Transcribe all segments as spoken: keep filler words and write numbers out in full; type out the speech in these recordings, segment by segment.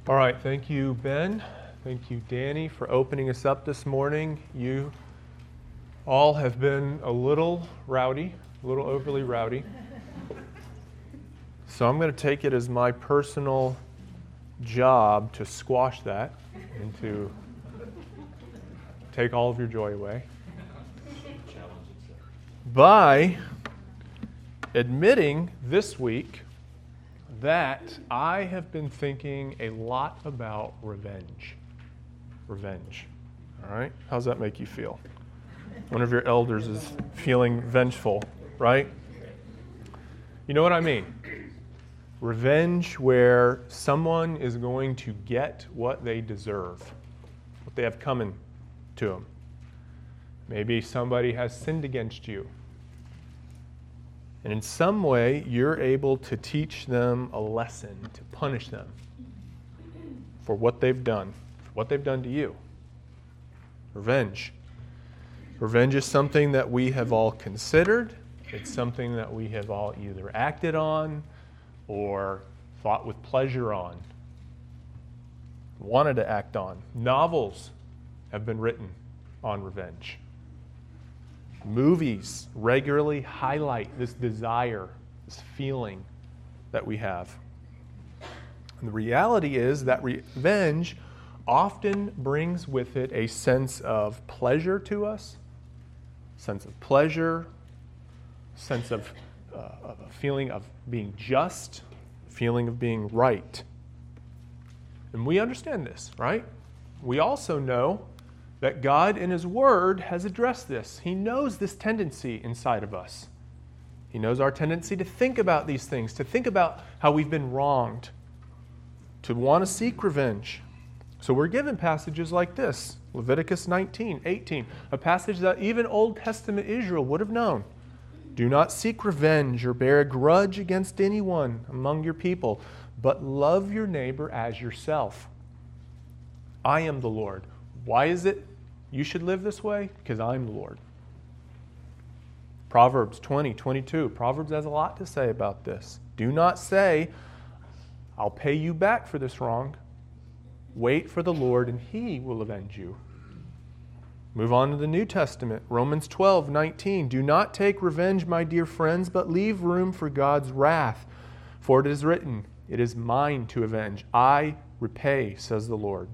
All right, thank you, Ben. Thank you, Danny, for opening us up this morning. You all have been a little rowdy, a little overly rowdy. So I'm going to take it as my personal job to squash that and to take all of your joy away by admitting this week that I have been thinking a lot about revenge. Revenge. All right? How's that make you feel? One of your elders is feeling vengeful, right? You know what I mean? Revenge where someone is going to get what they deserve, what they have coming to them. Maybe somebody has sinned against you. And in some way, you're able to teach them a lesson, to punish them for what they've done, for what they've done to you. Revenge. Revenge is something that we have all considered. It's something that we have all either acted on or thought with pleasure on, wanted to act on. Novels have been written on revenge. Movies regularly highlight this desire, this feeling that we have. And the reality is that revenge often brings with it a sense of pleasure to us, sense of pleasure, sense of, uh, of a feeling of being just, feeling of being right. And we understand this, right? We also know that God in His Word has addressed this. He knows this tendency inside of us. He knows our tendency to think about these things, to think about how we've been wronged, to want to seek revenge. So we're given passages like this, Leviticus nineteen, eighteen, a passage that even Old Testament Israel would have known. Do not seek revenge or bear a grudge against anyone among your people, but love your neighbor as yourself. I am the Lord. Why is it you should live this way? Because I'm the Lord. Proverbs twenty, twenty-two. Proverbs has a lot to say about this. Do not say, I'll pay you back for this wrong. Wait for the Lord and He will avenge you. Move on to the New Testament. Romans twelve, nineteen. Do not take revenge, my dear friends, but leave room for God's wrath. For it is written, it is mine to avenge. I repay, says the Lord.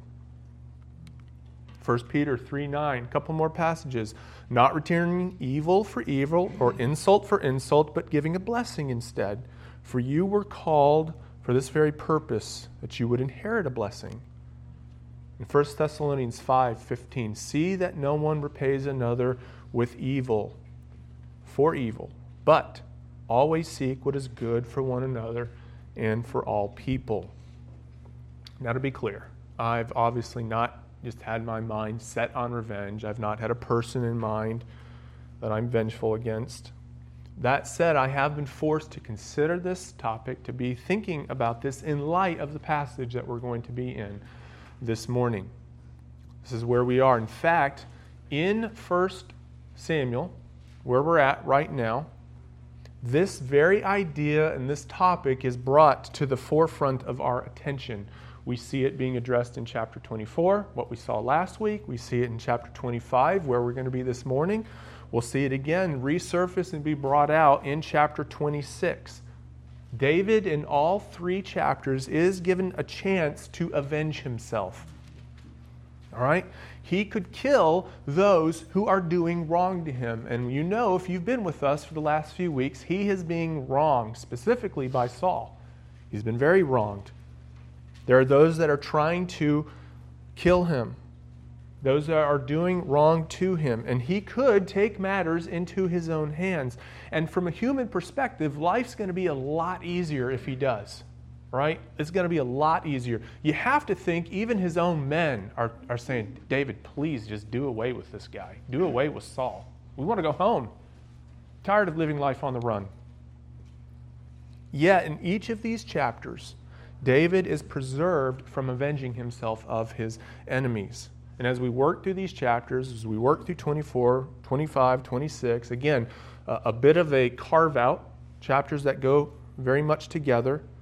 First Peter three nine, a couple more passages. Not returning evil for evil or insult for insult, but giving a blessing instead. For you were called for this very purpose, that you would inherit a blessing. In First Thessalonians five fifteen, see that no one repays another with evil for evil, but always seek what is good for one another and for all people. Now to be clear, I've obviously not just had my mind set on revenge. I've not had a person in mind that I'm vengeful against. That said, I have been forced to consider this topic, to be thinking about this in light of the passage that we're going to be in this morning. This is where we are. In fact, in First Samuel, where we're at right now, this very idea and this topic is brought to the forefront of our attention. We see it being addressed in chapter twenty-four, what we saw last week. We see it in chapter twenty-five, where we're going to be this morning. We'll see it again resurface and be brought out in chapter twenty-six. David, in all three chapters, is given a chance to avenge himself. All right? He could kill those who are doing wrong to him. And you know, if you've been with us for the last few weeks, he is being wronged, specifically by Saul. He's been very wronged. There are those that are trying to kill him, those that are doing wrong to him, and he could take matters into his own hands. And from a human perspective, life's going to be a lot easier if he does, right? It's going to be a lot easier. You have to think even his own men are, are saying, David, please just do away with this guy. Do away with Saul. We want to go home. Tired of living life on the run. Yet in each of these chapters, David is preserved from avenging himself of his enemies. And as we work through these chapters, as we work through twenty-four, twenty-five, twenty-six, again, a, a bit of a carve out, chapters that go very much together.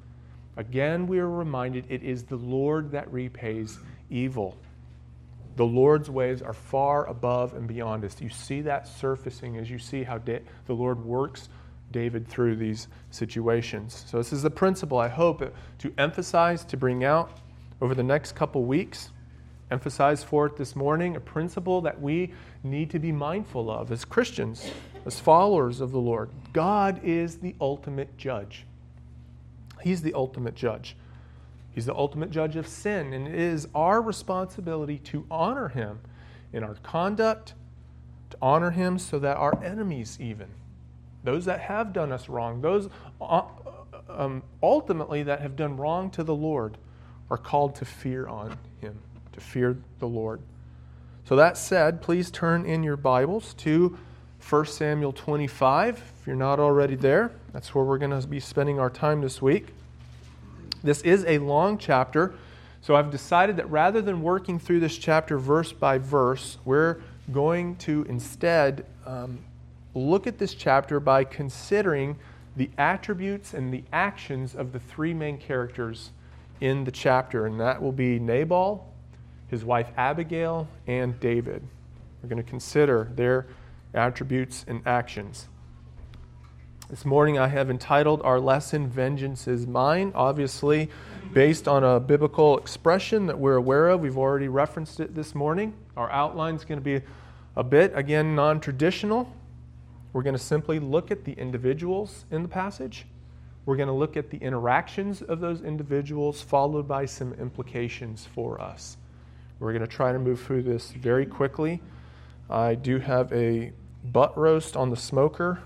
Again, we are reminded it is the Lord that repays evil. The Lord's ways are far above and beyond us. You see that surfacing as you see how da- the Lord works David through these situations. So this is the principle I hope to emphasize, to bring out over the next couple weeks. Emphasize for it this morning, a principle that we need to be mindful of as Christians, as followers of the Lord. God is the ultimate judge. He's the ultimate judge. He's the ultimate judge of sin, and it is our responsibility to honor him in our conduct, to honor him so that our enemies even, those that have done us wrong, those uh, um, ultimately that have done wrong to the Lord, are called to fear on him, to fear the Lord. So that said, please turn in your Bibles to First Samuel twenty-five. If you're not already there, that's where we're going to be spending our time this week. This is a long chapter, so I've decided that rather than working through this chapter verse by verse, we're going to instead um, look at this chapter by considering the attributes and the actions of the three main characters in the chapter, and that will be Nabal, his wife Abigail, and David. We're going to consider their attributes and actions. This morning I have entitled our lesson, Vengeance is Mine, obviously based on a biblical expression that we're aware of. We've already referenced it this morning. Our outline is going to be a bit, again, non-traditional. We're going to simply look at the individuals in the passage. We're going to look at the interactions of those individuals, followed by some implications for us. We're going to try to move through this very quickly. I do have a butt roast on the smoker.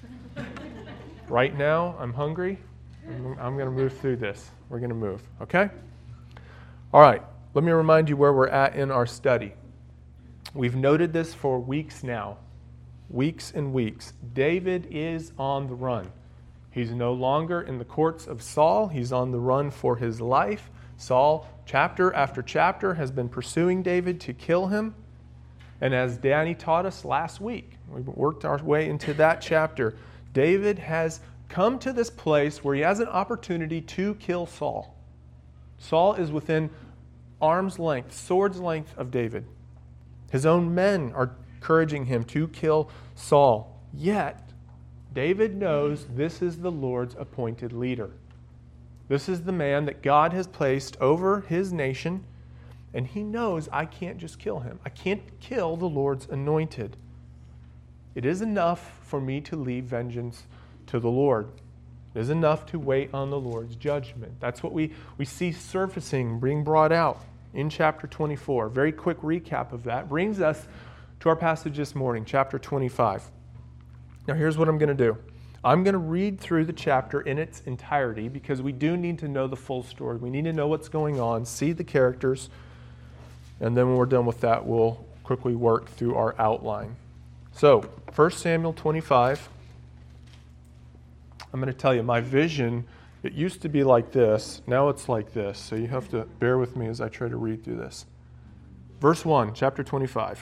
Right now, I'm hungry. I'm, I'm going to move through this. We're going to move, okay? All right, let me remind you where we're at in our study. We've noted this for weeks now, weeks and weeks. David is on the run. He's no longer in the courts of Saul. He's on the run for his life. Saul, chapter after chapter, has been pursuing David to kill him. And as Danny taught us last week, we worked our way into that chapter, David has come to this place where he has an opportunity to kill Saul. Saul is within arm's length, sword's length of David. His own men are encouraging him to kill Saul. Yet, David knows this is the Lord's appointed leader. This is the man that God has placed over his nation, and he knows I can't just kill him. I can't kill the Lord's anointed. It is enough for me to leave vengeance to the Lord. It is enough to wait on the Lord's judgment. That's what we, we see surfacing, being brought out in chapter twenty-four. Very quick recap of that brings us to our passage this morning, chapter twenty-five. Now here's what I'm going to do. I'm going to read through the chapter in its entirety because we do need to know the full story. We need to know what's going on, see the characters, and then when we're done with that, we'll quickly work through our outline. So, First Samuel twenty-five. I'm going to tell you, my vision, it used to be like this. Now it's like this. So you have to bear with me as I try to read through this. Verse one, chapter twenty-five.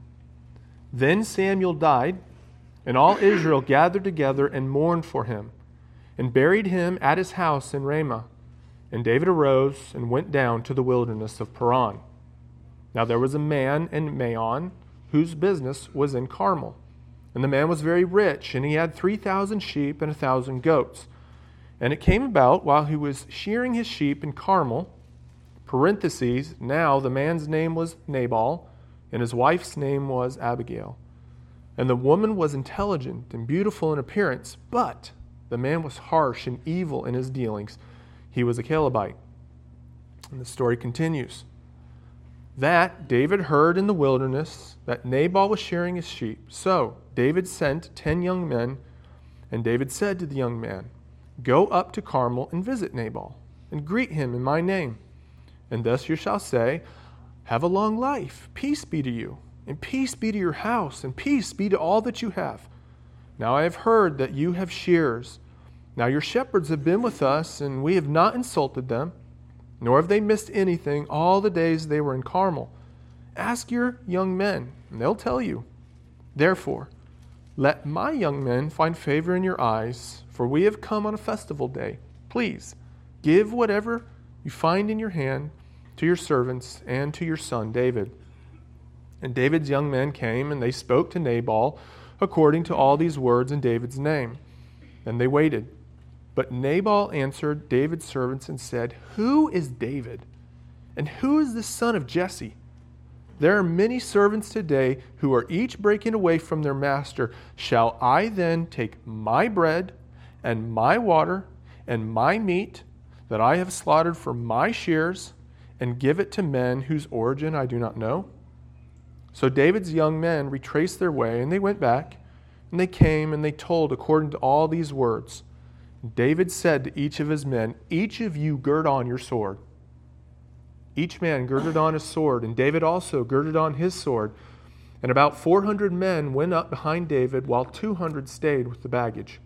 Then Samuel died, and all Israel gathered together and mourned for him, and buried him at his house in Ramah. And David arose and went down to the wilderness of Paran. Now there was a man in Maon whose business was in Carmel. And the man was very rich, and he had three thousand sheep and a thousand goats. And it came about while he was shearing his sheep in Carmel, parentheses, now the man's name was Nabal, and his wife's name was Abigail. And the woman was intelligent and beautiful in appearance, but the man was harsh and evil in his dealings. He was a Calebite. And the story continues. That David heard in the wilderness that Nabal was shearing his sheep. So David sent ten young men, and David said to the young man, Go up to Carmel and visit Nabal, and greet him in my name. And thus you shall say, Have a long life, peace be to you, and peace be to your house, and peace be to all that you have. Now I have heard that you have shearers. Now your shepherds have been with us, and we have not insulted them, nor have they missed anything all the days they were in Carmel. Ask your young men, and they'll tell you. Therefore, let my young men find favor in your eyes, for we have come on a festival day. Please, Give whatever you find in your hand to your servants and to your son David." And David's young men came, and they spoke to Nabal according to all these words in David's name. And they waited. But Nabal answered David's servants and said, "Who is David? And who is this son of Jesse? There are many servants today who are each breaking away from their master. Shall I then take my bread and my water and my meat that I have slaughtered for my shears and give it to men whose origin I do not know?" So David's young men retraced their way, and they went back, and they came, and they told according to all these words. David said to each of his men, "Each of you gird on your sword." Each man girded on his sword, and David also girded on his sword. And about four hundred men went up behind David, while two hundred stayed with the baggage.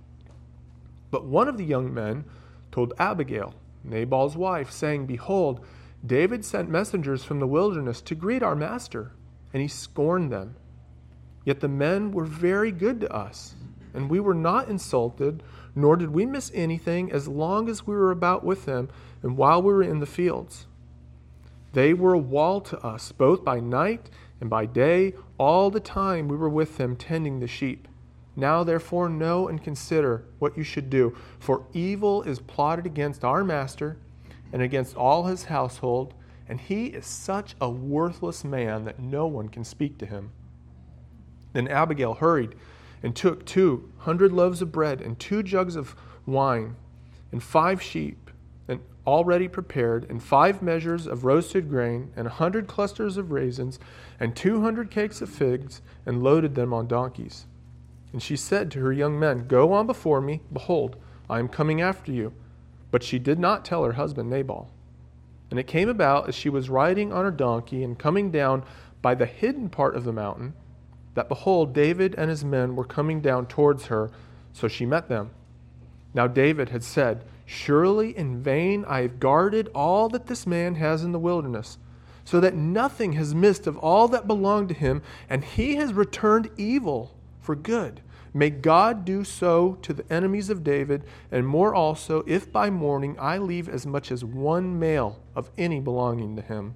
But one of the young men told Abigail, Nabal's wife, saying, "Behold, David sent messengers from the wilderness to greet our master, and he scorned them. Yet the men were very good to us, and we were not insulted, nor did we miss anything as long as we were about with them and while we were in the fields. They were a wall to us, both by night and by day, all the time we were with them tending the sheep. Now therefore know and consider what you should do, for evil is plotted against our master and against all his household, and he is such a worthless man that no one can speak to him." Then Abigail hurried and took two hundred loaves of bread and two jugs of wine and five sheep and already prepared and five measures of roasted grain and a hundred clusters of raisins and two hundred cakes of figs, and loaded them on donkeys. And she said to her young men, "Go on before me. Behold, I am coming after you." But she did not tell her husband Nabal. And it came about, as she was riding on her donkey and coming down by the hidden part of the mountain, that behold, David and his men were coming down towards her, so she met them. Now David had said, "Surely in vain I have guarded all that this man has in the wilderness, so that nothing has missed of all that belonged to him, and he has returned evil for good. May God do so to the enemies of David, and more also, if by morning I leave as much as one male of any belonging to him."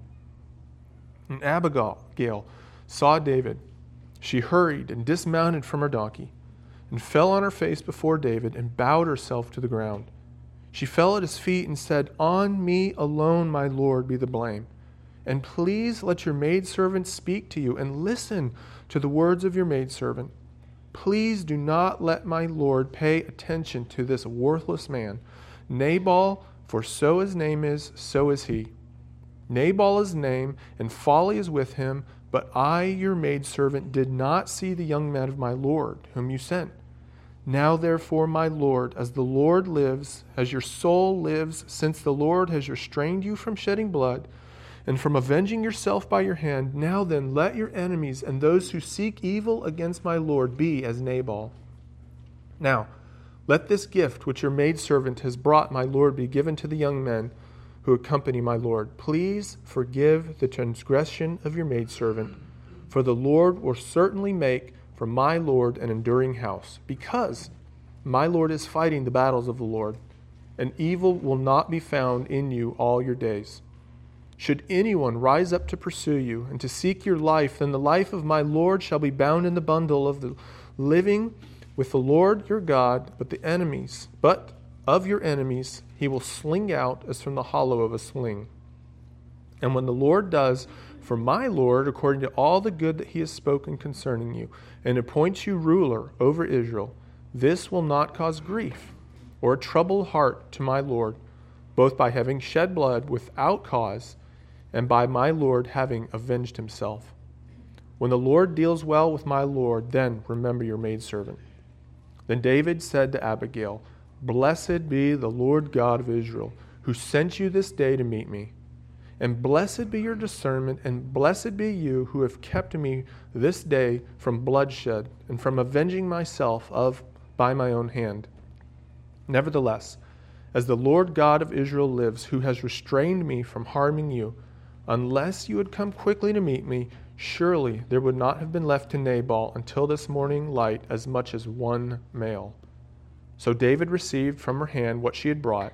And Abigail saw David. She hurried and dismounted from her donkey, and fell on her face before David, and bowed herself to the ground. She fell at his feet and said, "On me alone, my Lord, be the blame. And please let your maidservant speak to you, and listen to the words of your maidservant. Please do not let my Lord pay attention to this worthless man, Nabal, for so his name is, so is he. Nabal is name, and folly is with him, but I, your maidservant, did not see the young man of my Lord, whom you sent. Now therefore, my Lord, as the Lord lives, as your soul lives, since the Lord has restrained you from shedding blood, and from avenging yourself by your hand, now then let your enemies and those who seek evil against my Lord be as Nabal. Now let this gift which your maidservant has brought my Lord be given to the young men who accompany my Lord. Please forgive the transgression of your maidservant, for the Lord will certainly make for my Lord an enduring house, because my Lord is fighting the battles of the Lord, and evil will not be found in you all your days. Should anyone rise up to pursue you and to seek your life, then the life of my Lord shall be bound in the bundle of the living with the Lord your God, but the enemies, but of your enemies he will sling out as from the hollow of a sling. And when the Lord does for my Lord according to all the good that he has spoken concerning you, and appoints you ruler over Israel, this will not cause grief or a troubled heart to my Lord, both by having shed blood without cause, and by my Lord having avenged himself. When the Lord deals well with my Lord, then remember your maidservant." Then David said to Abigail, "Blessed be the Lord God of Israel, who sent you this day to meet me. And blessed be your discernment, and blessed be you who have kept me this day from bloodshed, and from avenging myself of by my own hand. Nevertheless, as the Lord God of Israel lives, who has restrained me from harming you, unless you had come quickly to meet me, surely there would not have been left to Nabal until this morning light as much as one male." So David received from her hand what she had brought,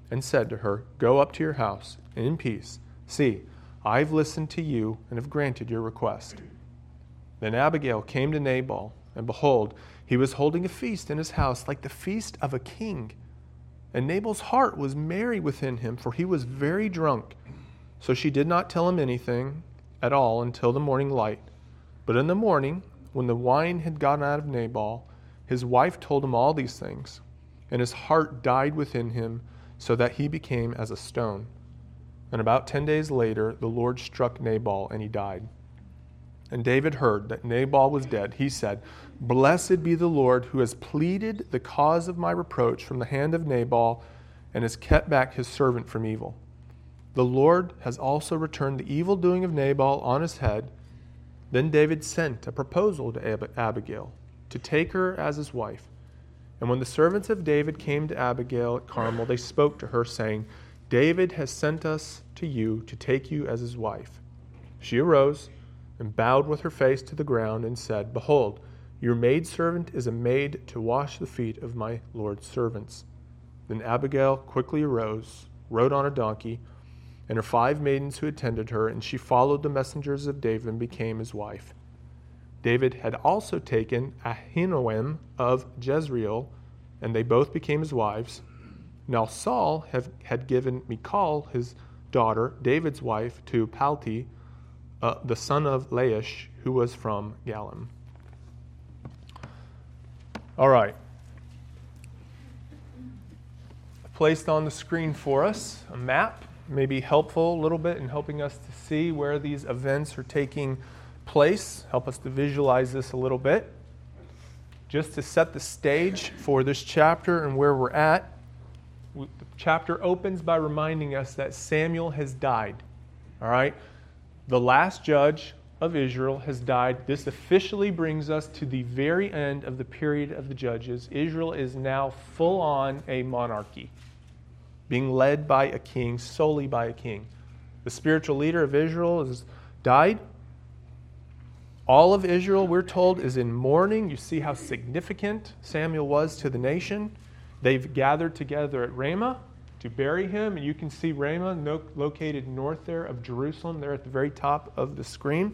and said to her, "Go up to your house in peace. See, I've listened to you and have granted your request." Then Abigail came to Nabal, and behold, he was holding a feast in his house like the feast of a king. And Nabal's heart was merry within him, for he was very drunk. So she did not tell him anything at all until the morning light. But in the morning, when the wine had gone out of Nabal, his wife told him all these things, and his heart died within him, so that he became as a stone. And about ten days later, the Lord struck Nabal, and he died. And David heard that Nabal was dead. He said, "Blessed be the Lord, who has pleaded the cause of my reproach from the hand of Nabal, and has kept back his servant from evil. The Lord has also returned the evil doing of Nabal on his head." Then David sent a proposal to Ab- Abigail to take her as his wife. And when the servants of David came to Abigail at Carmel, they spoke to her, saying, "David has sent us to you to take you as his wife." She arose and bowed with her face to the ground and said, "Behold, your maidservant is a maid to wash the feet of my Lord's servants." Then Abigail quickly arose, rode on a donkey, and her five maidens who attended her, and she followed the messengers of David and became his wife. David had also taken Ahinoam of Jezreel, and they both became his wives. Now Saul have, had given Michal, his daughter, David's wife, to Palti, uh, the son of Laish, who was from Galim. All right. I've placed on the screen for us a map, may be helpful a little bit in helping us to see where these events are taking place, help us to visualize this a little bit. Just to set the stage for this chapter and where we're at, the chapter opens by reminding us that Samuel has died. All right? The last judge of Israel has died. This officially brings us to the very end of the period of the judges. Israel is now full on a monarchy, being led by a king, solely by a king. The spiritual leader of Israel has died. All of Israel, we're told, is in mourning. You see how significant Samuel was to the nation. They've gathered together at Ramah to bury him. And you can see Ramah no, located north there of Jerusalem, there at the very top of the screen.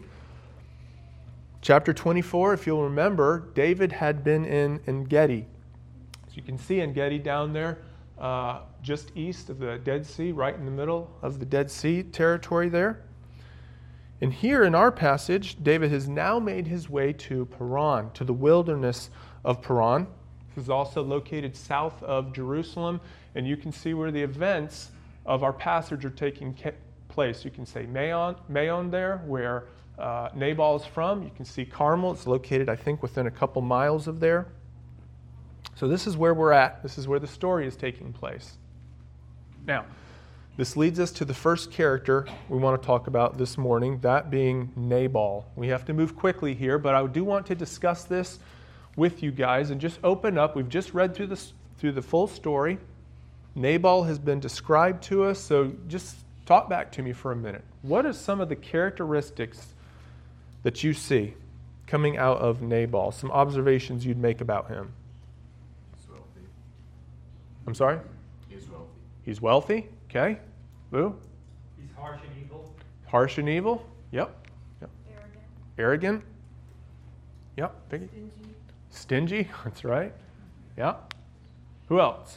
Chapter twenty-four, if you'll remember, David had been in En-Gedi. As you can see En-Gedi down there, uh, just east of the Dead Sea, right in the middle of the Dead Sea territory there. And here in our passage, David has now made his way to Paran, to the wilderness of Paran. This is also located south of Jerusalem, and you can see where the events of our passage are taking place. You can say Maon, Maon there, where uh, Nabal is from. You can see Carmel. It's located, I think, within a couple miles of there. So this is where we're at. This is where the story is taking place. Now, this leads us to the first character we want to talk about this morning, that being Nabal. We have to move quickly here, but I do want to discuss this with you guys and just open up. We've just read through this through the full story. Nabal has been described to us, so just talk back to me for a minute. What are some of the characteristics that you see coming out of Nabal? Some observations you'd make about him. He's wealthy. I'm sorry? He's wealthy. He's wealthy. Okay. Lou? He's harsh and evil. Harsh and evil. Yep. Yep. Arrogant. Arrogant. Yep. Vicky? Stingy. Stingy. That's right. Yeah. Who else?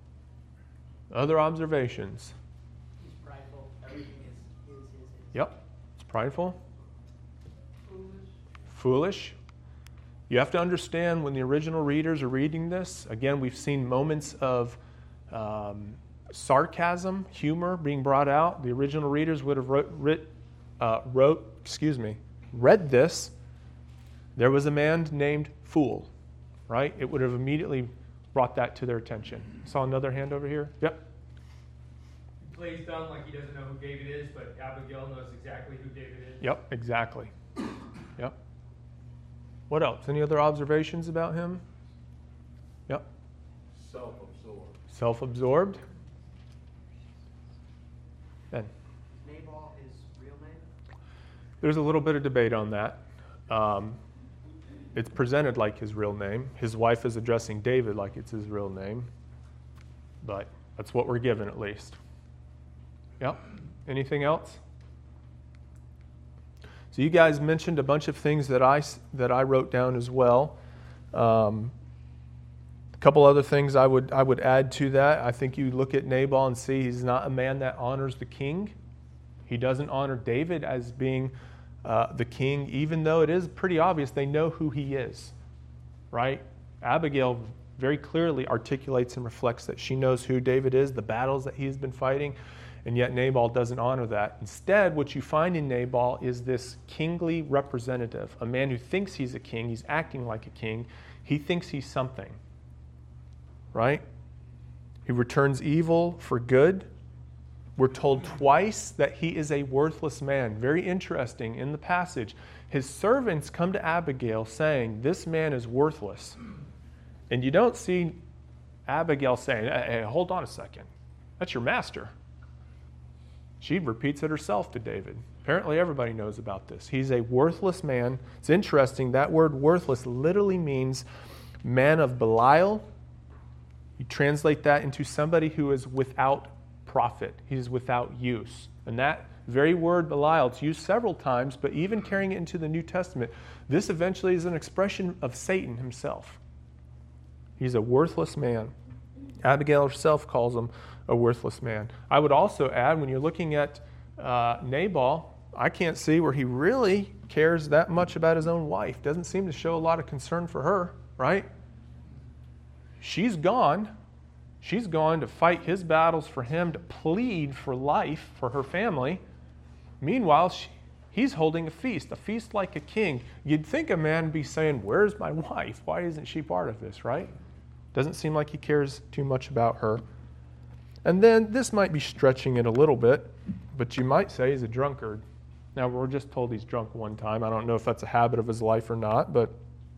Other observations. He's prideful. Everything is his, his, his. Yep. It's prideful. Foolish. Foolish. You have to understand when the original readers are reading this, again, we've seen moments of um, sarcasm, humor being brought out. The original readers would have wrote, writ, uh, wrote, excuse me, read this. There was a man named Fool, right? It would have immediately brought that to their attention. Saw another hand over here. Yep. He plays dumb like he doesn't know who David is, but Abigail knows exactly who David is. Yep, exactly. Yep. What else? Any other observations about him? Yep. Self-absorbed. Self-absorbed. Ben. Nabal his real name? There's a little bit of debate on that. Um, it's presented like his real name. His wife is addressing David like it's his real name. But That's what we're given at least. Yep. Anything else? So you guys mentioned a bunch of things that I, that I wrote down as well. Um, a couple other things I would, I would add to that. I think you look at Nabal and see he's not a man that honors the king. He doesn't honor David as being uh, the king, even though it is pretty obvious they know who he is, right? Abigail very clearly articulates and reflects that she knows who David is, the battles that he's been fighting, and yet Nabal doesn't honor that. Instead, what you find in Nabal is this kingly representative, a man who thinks he's a king, he's acting like a king, he thinks he's something, right? He returns evil for good. We're told twice that he is a worthless man. Very interesting in the passage. His servants come to Abigail saying, this man is worthless. And you don't see Abigail saying, hey, hey, hold on a second. That's your master. She repeats it herself to David. Apparently everybody knows about this. He's a worthless man. It's interesting. That word worthless literally means man of Belial. You translate that into somebody who is without profit. He's without use. And that very word Belial, it's used several times, but even carrying it into the New Testament, this eventually is an expression of Satan himself. He's a worthless man. Abigail herself calls him a worthless man. I would also add, when you're looking at uh, Nabal, I can't see where he really cares that much about his own wife. Doesn't seem to show a lot of concern for her, right? She's gone. She's gone to fight his battles for him, to plead for life for her family. Meanwhile, she, he's holding a feast, a feast like a king. You'd think a man would be saying, where's my wife? Why isn't she part of this, right? Doesn't seem like he cares too much about her. And then this might be stretching it a little bit, but you might say he's a drunkard. Now, we're just told he's drunk one time. I don't know if that's a habit of his life or not, but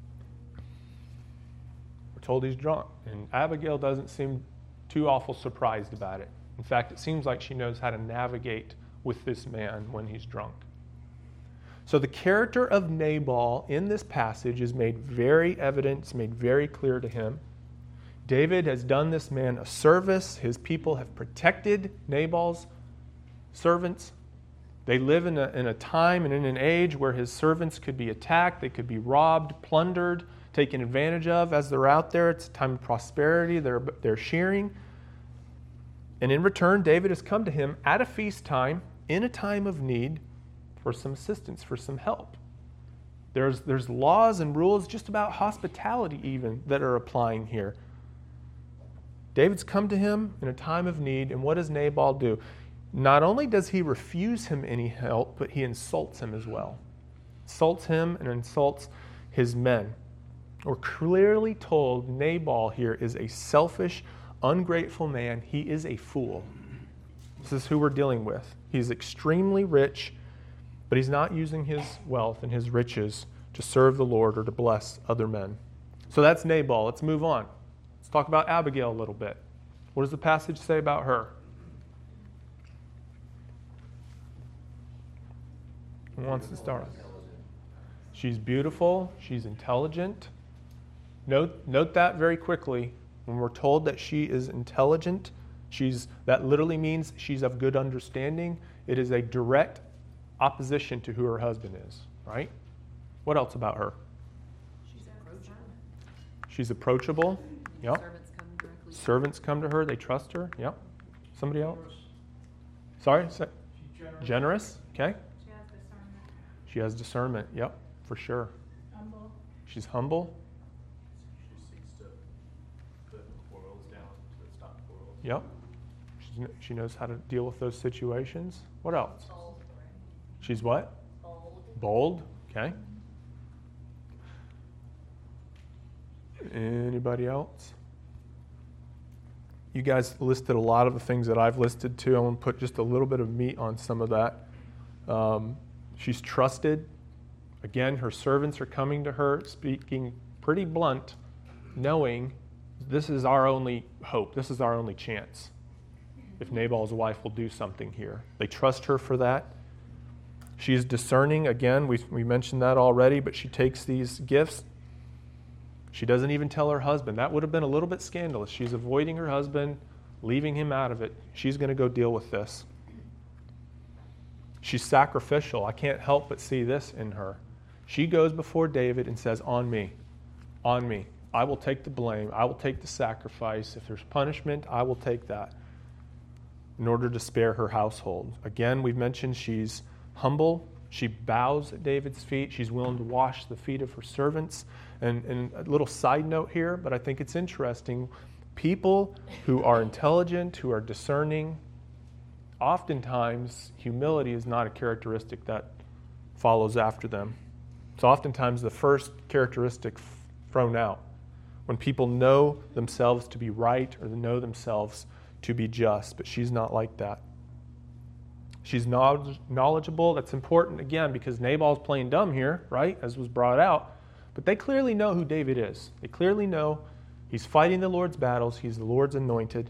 we're told he's drunk. And Abigail doesn't seem too awful surprised about it. In fact, it seems like she knows how to navigate with this man when he's drunk. So the character of Nabal in this passage is made very evident, it's made very clear to him. David has done this man a service. His people have protected Nabal's servants. They live in a, in a time and in an age where his servants could be attacked, they could be robbed, plundered, taken advantage of as they're out there. It's a time of prosperity. They're, they're shearing. And in return, David has come to him at a feast time, in a time of need, for some assistance, for some help. There's, there's laws and rules just about hospitality even that are applying here. David's come to him in a time of need, and what does Nabal do? Not only does he refuse him any help, but he insults him as well. Insults him and insults his men. We're clearly told Nabal here is a selfish, ungrateful man. He is a fool. This is who we're dealing with. He's extremely rich, but he's not using his wealth and his riches to serve the Lord or to bless other men. So that's Nabal. Let's move on. Let's talk about Abigail a little bit. What does the passage say about her? Who wants to start? She's beautiful. She's intelligent. Note, note that very quickly. When we're told that she is intelligent, she's, that literally means she's of good understanding. It is a direct opposition to who her husband is, right? What else about her? She's approachable. She's approachable. Yep. Servants come directly. Servants come to her. They trust her. Yep. Somebody else? Sorry? Say- She's generous. generous. Okay. She has discernment. She has discernment. Yep, for sure. Humble. She's humble. She seeks to put quarrels down, to stop quarrels. Yep. She's, she knows how to deal with those situations. What else? Bold. She's what? Bold. Bold. Okay. Anybody else? You guys listed a lot of the things that I've listed too. I want to put just a little bit of meat on some of that. Um, she's trusted. Again, her servants are coming to her, speaking pretty blunt, knowing this is our only hope. This is our only chance. If Nabal's wife will do something here. They trust her for that. She's discerning. Again, we we mentioned that already, but she takes these gifts. She doesn't even tell her husband. That would have been a little bit scandalous. She's avoiding her husband, leaving him out of it. She's going to go deal with this. She's sacrificial. I can't help but see this in her. She goes before David and says, on me, on me. I will take the blame. I will take the sacrifice. If there's punishment, I will take that in order to spare her household. Again, we've mentioned she's humble. She bows at David's feet. She's willing to wash the feet of her servants. And, and a little side note here, but I think it's interesting. People who are intelligent, who are discerning, oftentimes humility is not a characteristic that follows after them. It's oftentimes the first characteristic thrown out when people know themselves to be right or they know themselves to be just. But she's not like that. She's knowledgeable. That's important, again, because Nabal's playing dumb here, right, as was brought out. But they clearly know who David is. They clearly know he's fighting the Lord's battles. He's the Lord's anointed.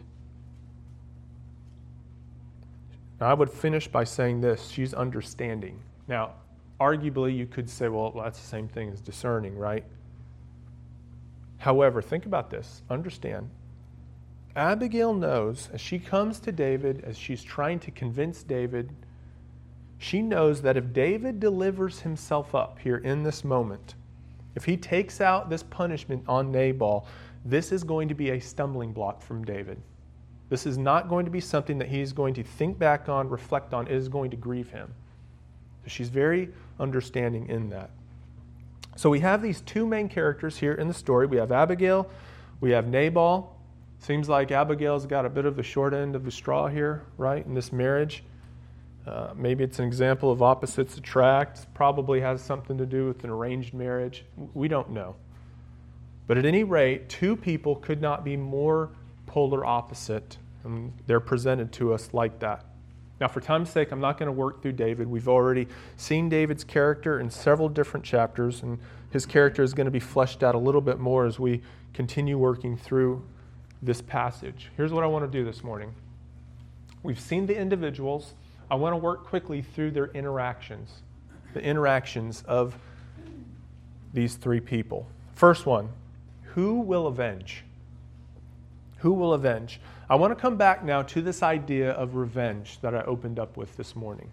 Now, I would finish by saying this. She's understanding. Now, arguably, you could say, well, that's the same thing as discerning, right? However, think about this. Understand. Abigail knows, as she comes to David, as she's trying to convince David, she knows that if David delivers himself up here in this moment, if he takes out this punishment on Nabal, this is going to be a stumbling block from David. This is not going to be something that he's going to think back on, reflect on. It is going to grieve him. So she's very understanding in that. So we have these two main characters here in the story. We have Abigail, we have Nabal. Seems like Abigail's got a bit of the short end of the straw here, right, in this marriage. Uh, maybe it's an example of opposites attract. Probably has something to do with an arranged marriage. We don't know. But at any rate, two people could not be more polar opposite, and they're presented to us like that. Now, for time's sake, I'm not going to work through David. We've already seen David's character in several different chapters, and his character is going to be fleshed out a little bit more as we continue working through this passage. Here's what I want to do this morning. We've seen the individuals. I want to work quickly through their interactions, the interactions of these three people. First one, who will avenge? Who will avenge? I want to come back now to this idea of revenge that I opened up with this morning.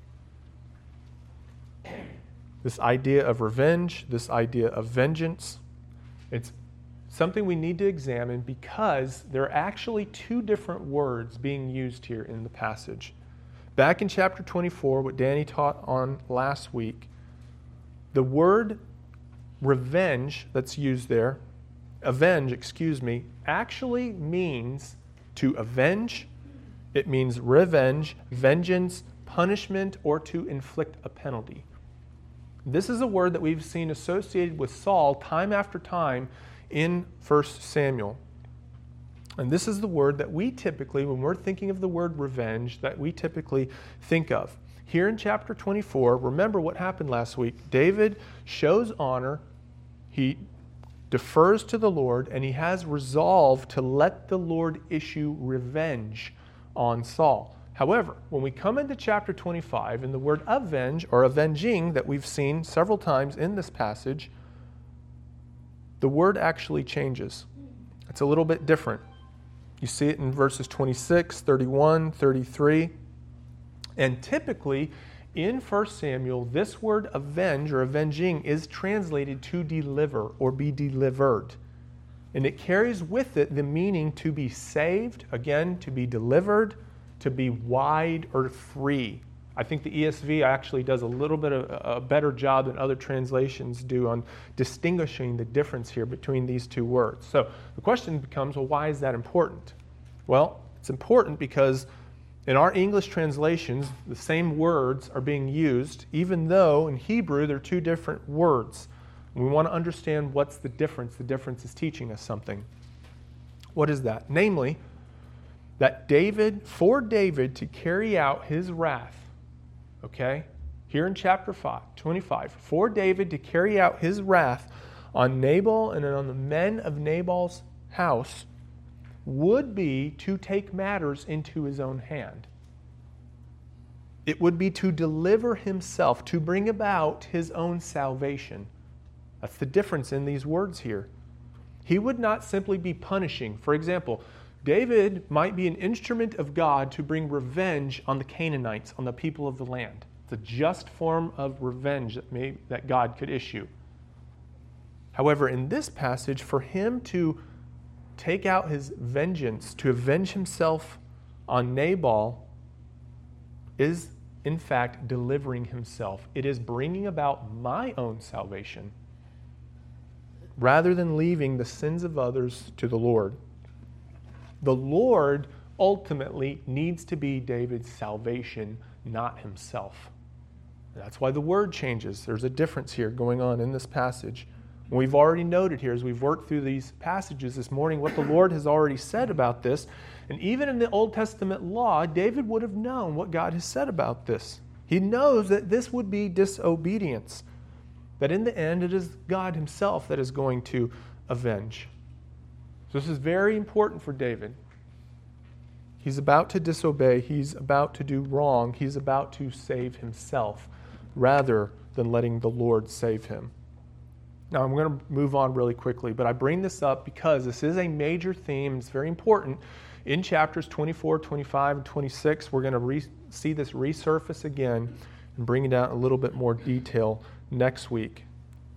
This idea of revenge, this idea of vengeance. It's something we need to examine because there are actually two different words being used here in the passage. Back in chapter twenty-four, what Danny taught on last week, the word revenge that's used there, avenge, excuse me, actually means to avenge. It means revenge, vengeance, punishment, or to inflict a penalty. This is a word that we've seen associated with Saul time after time in First Samuel. And this is the word that we typically, when we're thinking of the word revenge, that we typically think of. Here in chapter twenty-four, remember what happened last week. David shows honor. He defers to the Lord, and he has resolved to let the Lord issue revenge on Saul. However, when we come into chapter twenty-five, and the word avenge or avenging that we've seen several times in this passage, the word actually changes. It's a little bit different. You see it in verses twenty-six, thirty-one, thirty-three. And typically, in First Samuel, this word avenge or avenging is translated to deliver or be delivered. And it carries with it the meaning to be saved, again, to be delivered, to be wide or free. I think the E S V actually does a little bit of a better job than other translations do on distinguishing the difference here between these two words. So the question becomes, well, why is that important? Well, it's important because in our English translations, the same words are being used, even though in Hebrew they're two different words. And we want to understand what's the difference. The difference is teaching us something. What is that? Namely, that David, for David to carry out his wrath, okay, here in chapter five, twenty-five, for David to carry out his wrath on Nabal and on the men of Nabal's house would be to take matters into his own hand. It would be to deliver himself, to bring about his own salvation. That's the difference in these words here. He would not simply be punishing. For example, David might be an instrument of God to bring revenge on the Canaanites, on the people of the land. It's a just form of revenge that, may, that God could issue. However, in this passage, for him to take out his vengeance, to avenge himself on Nabal, is in fact delivering himself. It is bringing about my own salvation rather than leaving the sins of others to the Lord. The Lord ultimately needs to be David's salvation, not himself. That's why the word changes. There's a difference here going on in this passage. We've already noted here as we've worked through these passages this morning what the Lord has already said about this. And even in the Old Testament law, David would have known what God has said about this. He knows that this would be disobedience, that in the end it is God himself that is going to avenge. So this is very important for David. He's about to disobey. He's about to do wrong. He's about to save himself rather than letting the Lord save him. Now, I'm going to move on really quickly, but I bring this up because this is a major theme. It's very important. In chapters twenty-four, twenty-five, and twenty-six, we're going to re- see this resurface again and bring it out in a little bit more detail next week.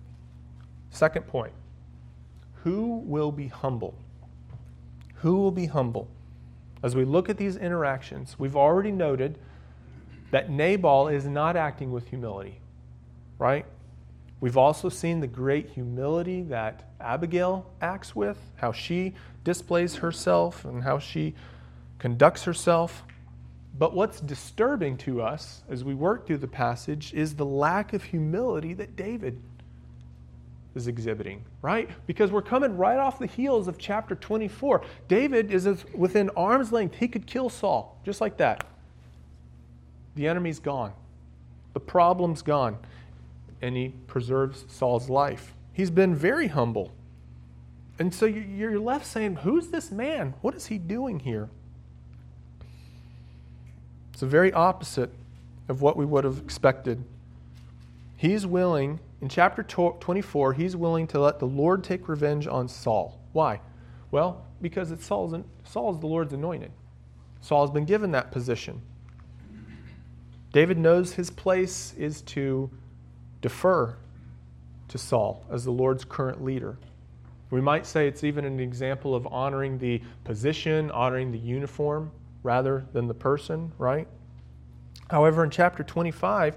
Second point, who will be humble? Who will be humble? As we look at these interactions, we've already noted that Nabal is not acting with humility, right? We've also seen the great humility that Abigail acts with, how she displays herself and how she conducts herself. But what's disturbing to us as we work through the passage is the lack of humility that David is exhibiting, right? Because we're coming right off the heels of chapter twenty-four. David is within arm's length. He could kill Saul, just like that. The enemy's gone. The problem's gone. And he preserves Saul's life. He's been very humble. And so you're left saying, who's this man? What is he doing here? It's the very opposite of what we would have expected. He's willing, in chapter twenty-four, he's willing to let the Lord take revenge on Saul. Why? Well, because it's Saul's, Saul's the Lord's anointed. Saul's been given that position. David knows his place is to defer to Saul as the Lord's current leader. We might say it's even an example of honoring the position, honoring the uniform, rather than the person, right? However, in chapter twenty-five,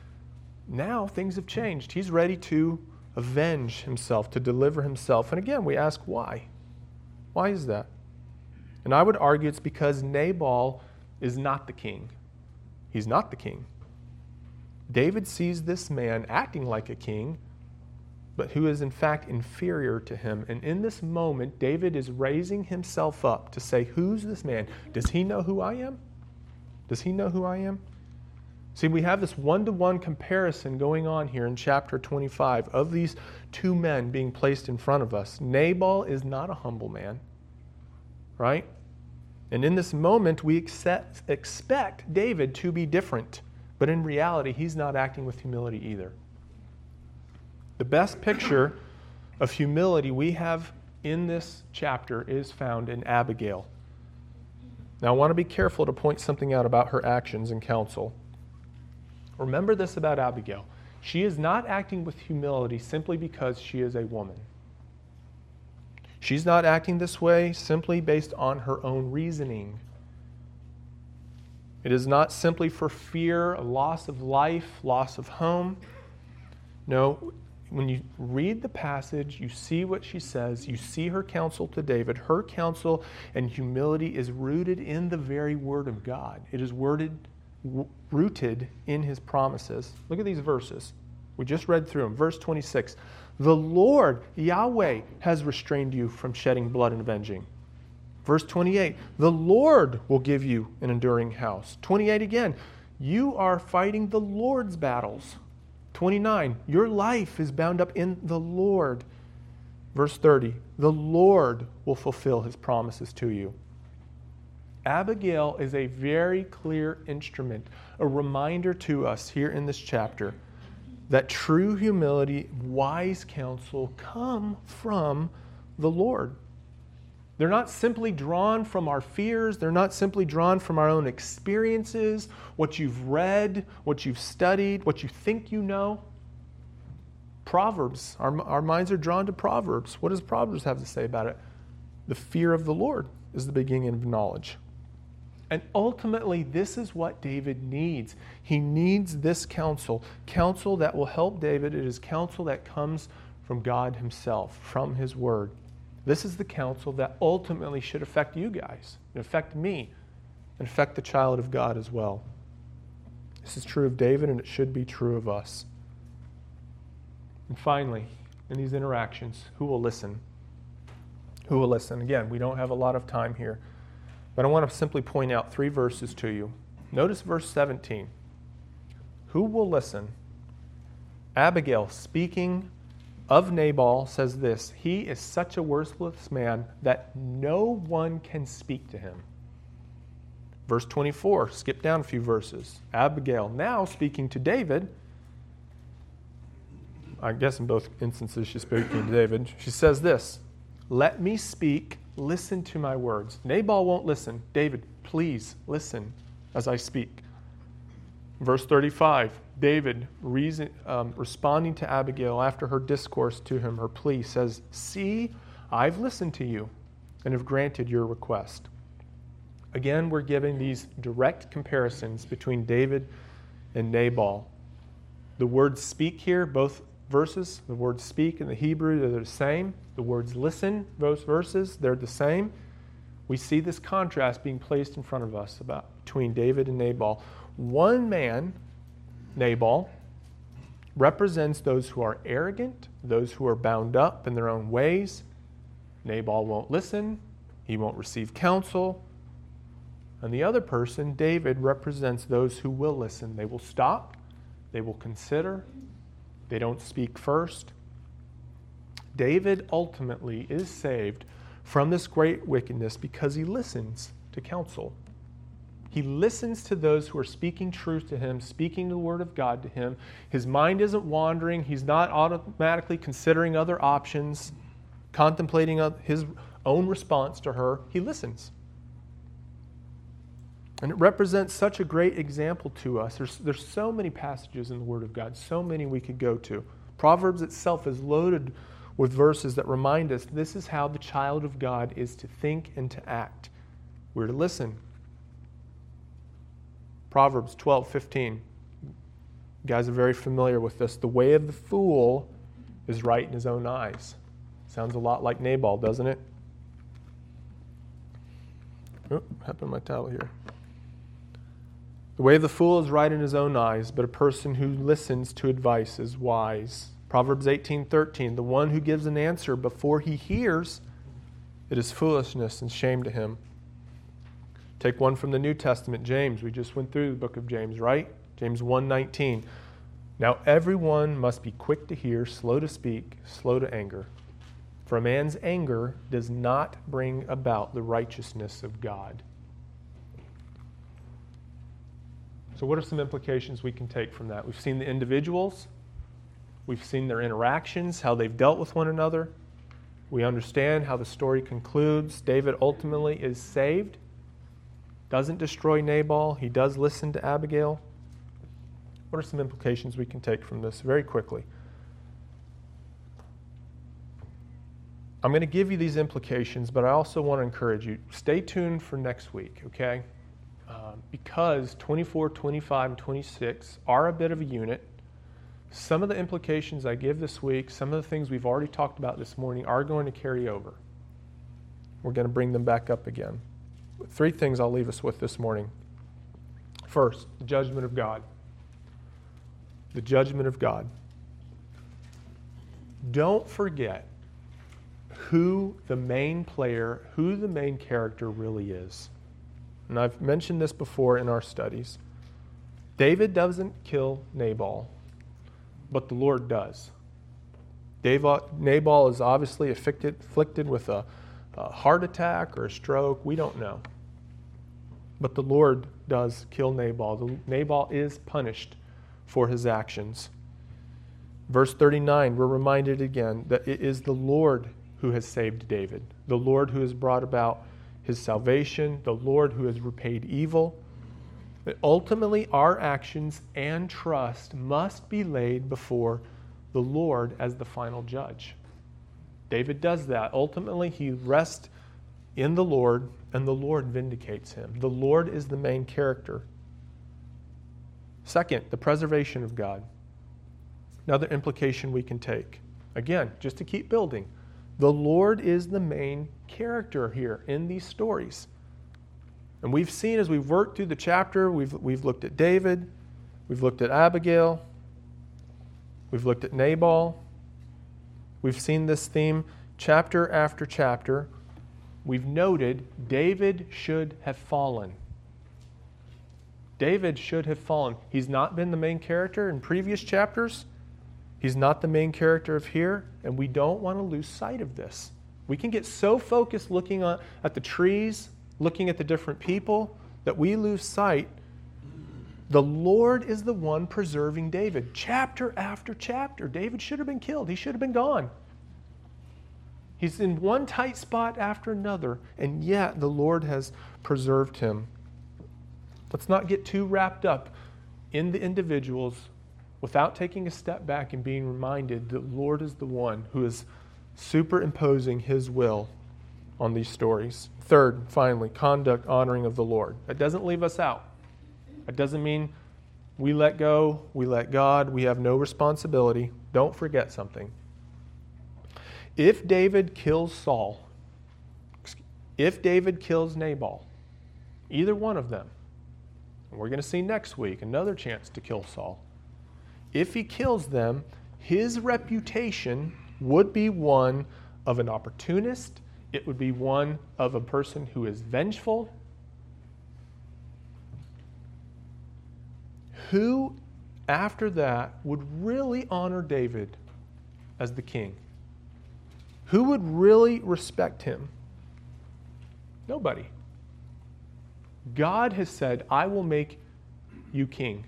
now things have changed. He's ready to avenge himself, to deliver himself. And again, we ask why? Why is that? And I would argue it's because Nabal is not the king. He's not the king. David sees this man acting like a king, but who is in fact inferior to him. And in this moment, David is raising himself up to say, who's this man? Does he know who I am? Does he know who I am? See, we have this one-to-one comparison going on here in chapter twenty-five of these two men being placed in front of us. Nabal is not a humble man, right? And in this moment, we accept, expect David to be different. But in reality, he's not acting with humility either. The best picture of humility we have in this chapter is found in Abigail. Now, I want to be careful to point something out about her actions and counsel. Remember this about Abigail. She is not acting with humility simply because she is a woman. She's not acting this way simply based on her own reasoning. It is not simply for fear, a loss of life, loss of home. No, when you read the passage, you see what she says, you see her counsel to David. Her counsel and humility is rooted in the very word of God. It is worded, w- rooted in his promises. Look at these verses. We just read through them. Verse twenty-six, the Lord, Yahweh, has restrained you from shedding blood and avenging. Verse twenty-eight, the Lord will give you an enduring house. twenty-eight again, you are fighting the Lord's battles. twenty-nine, your life is bound up in the Lord. Verse thirty, the Lord will fulfill his promises to you. Abigail is a very clear instrument, a reminder to us here in this chapter that true humility, wise counsel come from the Lord. They're not simply drawn from our fears. They're not simply drawn from our own experiences, what you've read, what you've studied, what you think you know. Proverbs, our, our minds are drawn to Proverbs. What does Proverbs have to say about it? The fear of the Lord is the beginning of knowledge. And ultimately, this is what David needs. He needs this counsel, counsel that will help David. It is counsel that comes from God himself, from his word. This is the counsel that ultimately should affect you guys, and affect me, and affect the child of God as well. This is true of David, and it should be true of us. And finally, in these interactions, who will listen? Who will listen? Again, we don't have a lot of time here, but I want to simply point out three verses to you. Notice verse seventeen. Who will listen? Abigail, speaking of Nabal, says this: he is such a worthless man that no one can speak to him. Verse twenty-four, skip down a few verses. Abigail, now speaking to David, I guess in both instances she's speaking to David, she says this: let me speak, listen to my words. Nabal won't listen. David, please listen as I speak. Verse thirty-five, David, reason, um, responding to Abigail after her discourse to him, her plea, says, see, I've listened to you and have granted your request. Again, we're giving these direct comparisons between David and Nabal. The words speak here, both verses, the words speak in the Hebrew, they're the same. The words listen, both verses, they're the same. We see this contrast being placed in front of us about between David and Nabal. One man, Nabal, represents those who are arrogant, those who are bound up in their own ways. Nabal won't listen. He won't receive counsel. And the other person, David, represents those who will listen. They will stop. They will consider. They don't speak first. David ultimately is saved from this great wickedness because he listens to counsel. He listens to those who are speaking truth to him, speaking the word of God to him. His mind isn't wandering. He's not automatically considering other options, contemplating his own response to her. He listens. And it represents such a great example to us. There's, there's so many passages in the Word of God, so many we could go to. Proverbs itself is loaded with verses that remind us this is how the child of God is to think and to act. We're to listen. Proverbs twelve fifteen. You guys are very familiar with this. The way of the fool is right in his own eyes. Sounds a lot like Nabal, doesn't it? Oh, what happened to my towel here? The way of the fool is right in his own eyes, but a person who listens to advice is wise. Proverbs eighteen thirteen, the one who gives an answer before he hears, it is foolishness and shame to him. Take one from the New Testament, James. We just went through the book of James, right? James one nineteen. Now everyone must be quick to hear, slow to speak, slow to anger. For a man's anger does not bring about the righteousness of God. So what are some implications we can take from that? We've seen the individuals. We've seen their interactions, how they've dealt with one another. We understand how the story concludes. David ultimately is saved, doesn't destroy Nabal. He does listen to Abigail. What are some implications we can take from this very quickly? I'm going to give you these implications, but I also want to encourage you, stay tuned for next week, okay? Uh, because twenty-four, twenty-five, and twenty-six are a bit of a unit. Some of the implications I give this week, some of the things we've already talked about this morning are going to carry over. We're going to bring them back up again. Three things I'll leave us with this morning. First, the judgment of God. The judgment of God. Don't forget who the main player, who the main character really is. And I've mentioned this before in our studies. David doesn't kill Nabal, but the Lord does. Nabal is obviously afflicted, afflicted with a, a heart attack or a stroke. We don't know. But the Lord does kill Nabal. The, Nabal is punished for his actions. Verse thirty-nine, we're reminded again that it is the Lord who has saved David, the Lord who has brought about his salvation, the Lord who has repaid evil. That ultimately our actions and trust must be laid before the Lord as the final judge. David does that. Ultimately, he rests in the Lord, and the Lord vindicates him. The Lord is the main character. Second, the preservation of God. Another implication we can take. Again, just to keep building. The Lord is the main character here in these stories. And we've seen as we've worked through the chapter, we've, we've looked at David, we've looked at Abigail, we've looked at Nabal. We've seen this theme chapter after chapter. We've noted David should have fallen. David should have fallen. He's not been the main character in previous chapters. He's not the main character of here, and we don't want to lose sight of this. We can get so focused looking at the trees, looking at the different people, that we lose sight. The Lord is the one preserving David. Chapter after chapter, David should have been killed. He should have been gone. He's in one tight spot after another, and yet the Lord has preserved him. Let's not get too wrapped up in the individuals without taking a step back and being reminded that the Lord is the one who is superimposing his will on these stories. Third, finally, conduct honoring of the Lord. That doesn't leave us out. It doesn't mean we let go, we let God, we have no responsibility. Don't forget something. If David kills Saul, if David kills Nabal, either one of them, and we're going to see next week another chance to kill Saul. If he kills them, his reputation would be one of an opportunist. It would be one of a person who is vengeful. Who, after that, would really honor David as the king? Who would really respect him? Nobody. God has said, I will make you king.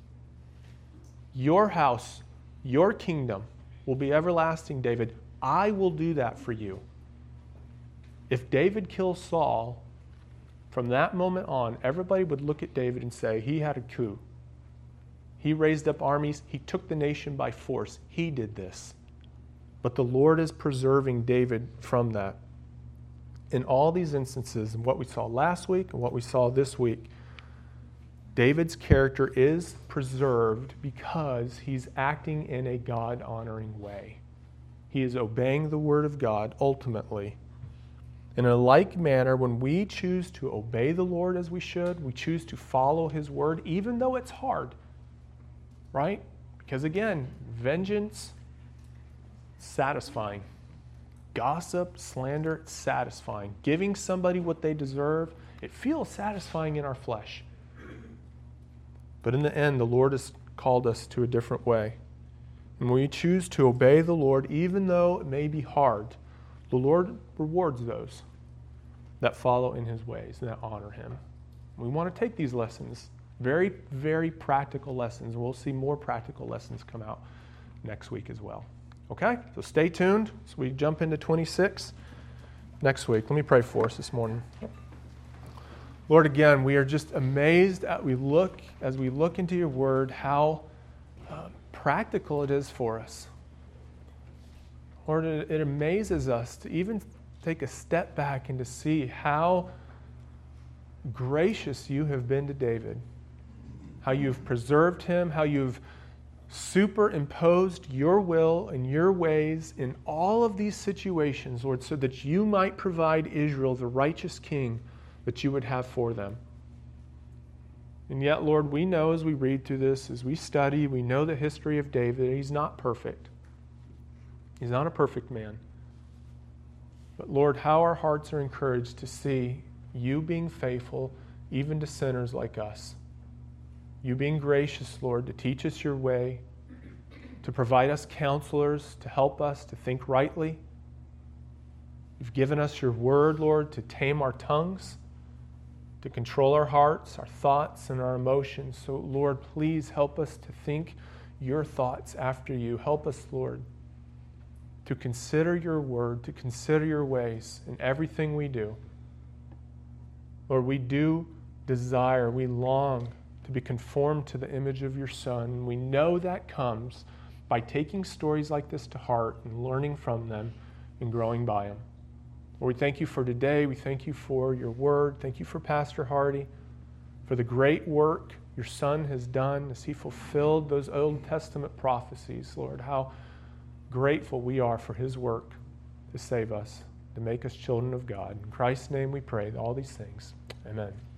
Your house, your kingdom will be everlasting, David. I will do that for you. If David kills Saul, from that moment on, everybody would look at David and say, he had a coup. He raised up armies. He took the nation by force. He did this. But the Lord is preserving David from that. In all these instances, and what we saw last week and what we saw this week, David's character is preserved because he's acting in a God-honoring way. He is obeying the word of God ultimately. In a like manner, when we choose to obey the Lord as we should, we choose to follow his word, even though it's hard. Right? Because again, vengeance, satisfying. Gossip, slander, satisfying. Giving somebody what they deserve, it feels satisfying in our flesh. But in the end, the Lord has called us to a different way. And when we choose to obey the Lord, even though it may be hard, the Lord rewards those that follow in his ways and that honor him. We want to take these lessons. Very, very practical lessons. We'll see more practical lessons come out next week as well. Okay? So stay tuned as we jump into twenty-six next week. Let me pray for us this morning. Lord, again, we are just amazed at we look as we look into your word how uh, practical it is for us. Lord, it, it amazes us to even take a step back and to see how gracious you have been to David. How you've preserved him, how you've superimposed your will and your ways in all of these situations, Lord, so that you might provide Israel the righteous king that you would have for them. And yet, Lord, we know as we read through this, as we study, we know the history of David, he's not perfect. He's not a perfect man. But Lord, how our hearts are encouraged to see you being faithful even to sinners like us. You being gracious, Lord, to teach us your way, to provide us counselors, to help us to think rightly. You've given us your word, Lord, to tame our tongues, to control our hearts, our thoughts, and our emotions. So, Lord, please help us to think your thoughts after you. Help us, Lord, to consider your word, to consider your ways in everything we do. Lord, we do desire, we long to be conformed to the image of your Son. We know that comes by taking stories like this to heart and learning from them and growing by them. Lord, we thank you for today. We thank you for your word. Thank you for Pastor Hardy, for the great work your Son has done as he fulfilled those Old Testament prophecies. Lord, how grateful we are for his work to save us, to make us children of God. In Christ's name we pray all these things. Amen.